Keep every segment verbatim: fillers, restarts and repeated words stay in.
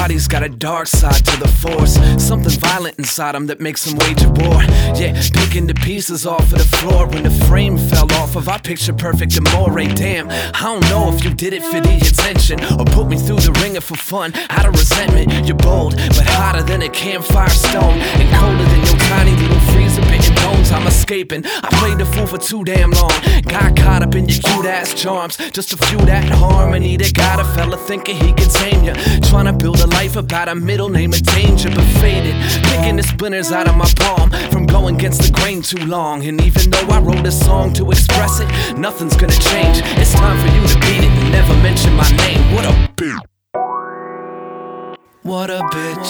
Everybody's got a dark side to the force, something violent inside them that makes them wage a war. Yeah, picking the pieces off of the floor when the frame fell off of our picture perfect amore. Damn, I don't know if you did it for the attention or put me through the ringer for fun. Out of resentment, you're bold, but hotter than a campfire stone, and colder than your tiny little freezer pitting bones. I'm escaping, I played the fool for too damn long. Got caught up in your cute ass charms, just a few that harmony that got a fella thinking he could tame ya. Trying to build a life about a middle name of danger, but faded, picking the splinters out of my palm from going against the grain too long. And even though I wrote a song to express it, nothing's gonna change. It's time for you to beat it and never mention my name. What a bitch. What a bitch.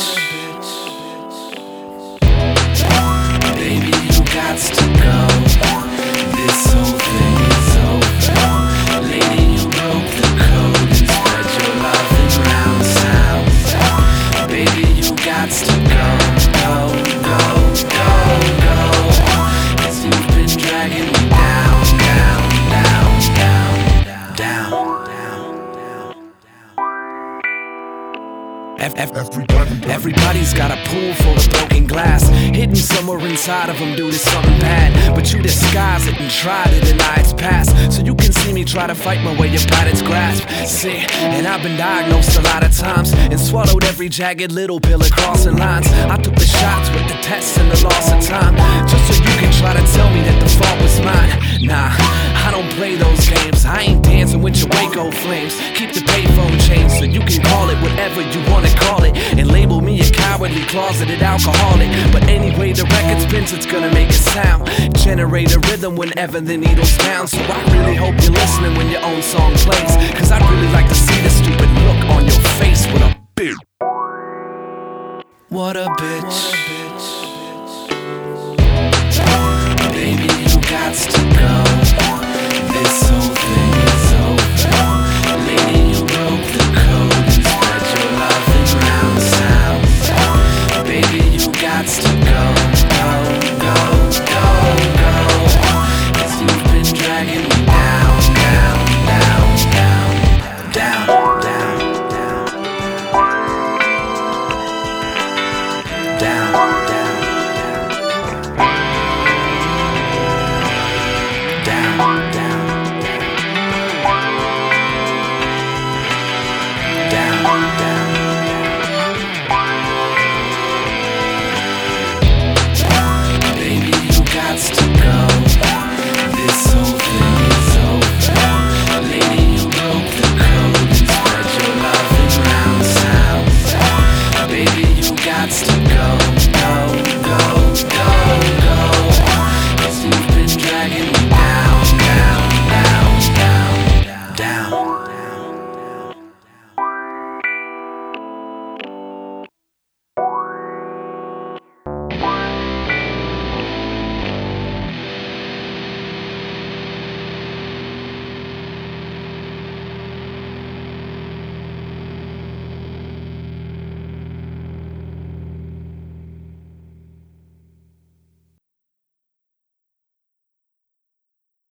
Baby, you gots to go. This whole thing is over. Lady, you broke the code and spread your loving round sound. Baby, you gots to go, go, go, go, go. Cause you've been dragging me down, down, down, down, down, down, down, Everybody, everybody's got a pool full of broken glass, hidden somewhere inside of them due to something bad. But you disguise it and try to deny its past, so you can see me try to fight my way up out its grasp. See, and I've been diagnosed a lot of times and swallowed every jagged little pill of crossing lines. I took the shots with the tests and the loss of time, just so you can try to tell me that the fault was mine. Nah, I don't play those games. I ain't dancing with your Waco flames. Keep the payphone changed so you can call it whatever you wanna call it, and label me a cowardly closeted alcoholic. But anyway the record spins, it's gonna make a sound, generate a rhythm whenever the needle's down. So I really hope you're listening when your own song plays, cause I'd really like to see the stupid look on your face. What a bitch. What a bitch. Baby, you gots to go.